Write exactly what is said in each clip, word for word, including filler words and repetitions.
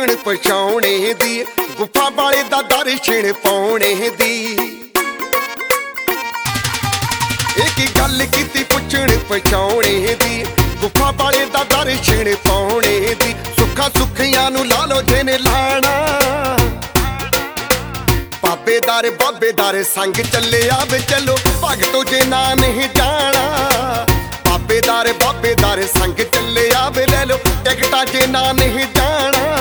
ਪੁੱਛਣ ਪਛਾਉਣੇ ਦੀ, ਗੁਫਾ ਵਾਲੇ ਦਾ ਦਰਸ਼ਨ ਪਾਉਣੇ ਦੀ। ਇਹ ਕੀ ਗੱਲ ਕੀਤੀ ਪੁੱਛਣ ਪਛਾਉਣੇ ਦੀ, ਗੁਫਾ ਵਾਲੇ ਦਾ ਦਰਸ਼ਨ ਪਾਉਣੇ ਦੀ। ਸੁੱਖਾਂ ਸੁੱਖੀਆਂ ਨੂੰ ਲਾ ਲੋ ਜਿਹਨੇ ਲਾਣਾ, ਬਾਬੇਦਾਰ ਬਾਬੇਦਾਰ ਸੰਗ ਚੱਲਿਆ ਵੇ ਚਲੋ ਭਗਤੋ ਜੇ ਨਾ ਨਹੀਂ ਜਾਣਾ। ਬਾਬੇਦਾਰ ਬਾਬੇਦਾਰ ਸੰਗ ਚੱਲਿਆ ਵੇ ਲੈ ਲੋ ਟਿਕਟਾਂ ਜੇ ਨਾ ਨਹੀਂ ਜਾਣਾ।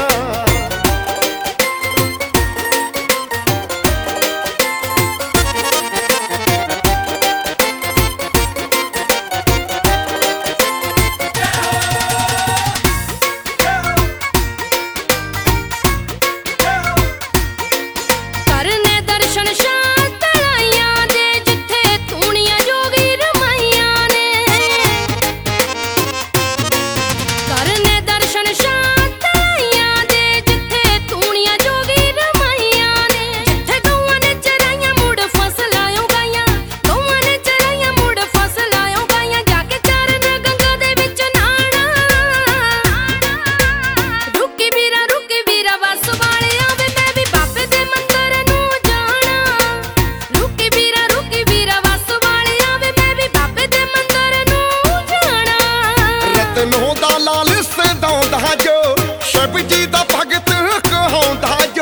ਸ਼ਿਵਜੀ ਦਾ ਭਗਤ ਕਹਾਉਂਦਾ ਜੋ,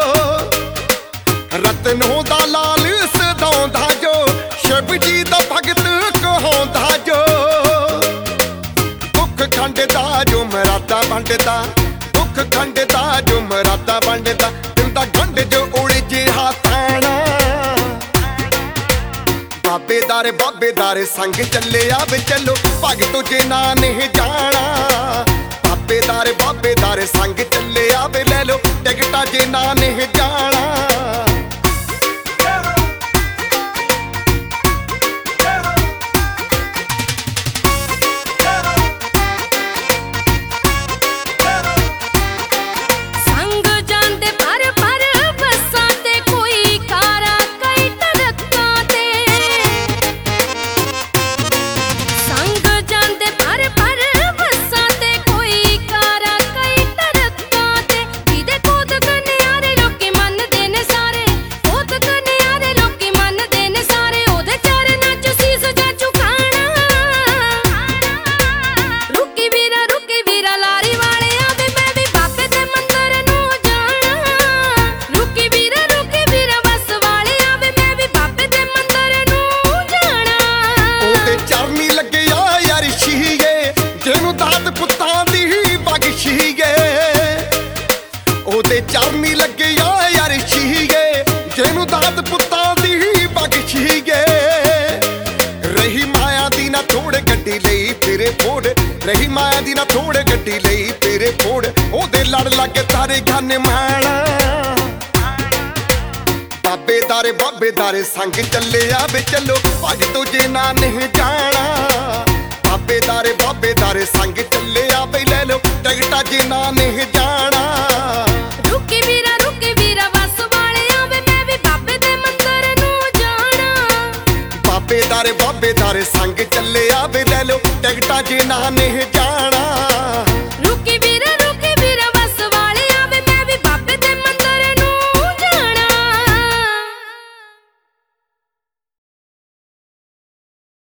ਰਤਨੋਂ ਦਾ ਲਾਲ ਸਦਾਉਂਦਾ ਜੋ, ਸ਼ਿਵਜੀ ਦਾ ਭਗਤ ਕਹਾਉਂਦਾ ਜੋ। ਦੁੱਖ ਖੰਡਦਾ ਜੋ ਮਰਾਦਾ ਵੰਡਦਾ, ਦੁੱਖ ਖੰਡਦਾ ਜੋ ਮਰਾਦਾ ਵੰਡਦਾ। ਦਿੰਦਾ ਗੰਢ ਜੋ ਉਲਝੇ ਹੱਥਾਂ। ਬਾਬੇਦਾਰ ਬਾਬੇਦਾਰ ਸੰਗ ਚੱਲਿਆ ਵੇ ਚਲੋ ਭਗਤੋ ਜੇ ਨਾ ਨਹੀਂ ਜਾਣਾ। ਬਾਬੇਦਾਰ ਬਾਬੇਦਾਰ ਸੰਗ ਚੱਲਿਆ ਵੇ ਲੈ ਲੋ ਟਿਕਟਾਂ ਜੇ ਨਾ ਨਹੀਂ ਜਾਣਾ। ਉਹਦੇ ਚਰਨੀ ਲੱਗਿਆ ਯਾਰ ਸ਼ੀਗੇ, ਜਿਹਨੂੰ ਦਾਤ ਪੁੱਤਾਂ ਦੀ ਬਖਸ਼ੀਗੇ। ਰਹੀ ਮਾਇਆ ਦੀ ਨਾ ਥੋੜ ਗੱਡੀ ਲਈ ਤੇਰੇ ਫੋੜ, ਰਹੀ ਮਾਇਆ ਦੀ ਨਾ ਥੋੜ ਗੱਡੀ ਲਈ ਤੇਰੇ ਫੋੜ। ਉਹਦੇ ਲੜ ਲੱਗ ਤਾਰੇ ਗਨ ਮਾਣਾ। ਬਾਬੇਦਾਰ ਬਾਬੇਦਾਰ ਸੰਗ ਚੱਲਿਆ ਵੇ ਚਲੋ ਭਗਤੋ ਜੇ ਨਾ ਨਹੀਂ ਜਾਣਾ। ਬਾਬੇਦਾਰ ਬਾਬੇਦਾਰ ਸੰਗ ਚੱਲਿਆ ਵੇ ਲੈ ਲੋ ਟਿਕਟਾਂ ਜੇ ਨਾ ਨਹੀਂ ਜਾਣਾ। ਰੁਕੀ ਵੀਰਾ ਰੁਕੀ ਵੀਰਾ ਵਸ ਵਾਲਿਆ ਵੇ ਮੈਂ ਵੀ ਬਾਬੇ ਦੇ ਮੰਦਰ ਨੂੰ ਜਾਣਾ। ਬਾਬੇਦਾਰ ਬਾਬੇਦਾਰ ਸੰਗ ਚੱਲਿਆ ਵੇ ਲੈ ਲੋ ਟਿਕਟਾਂ ਜੇ ਨਾ ਨਹੀਂ ਜਾਣਾ।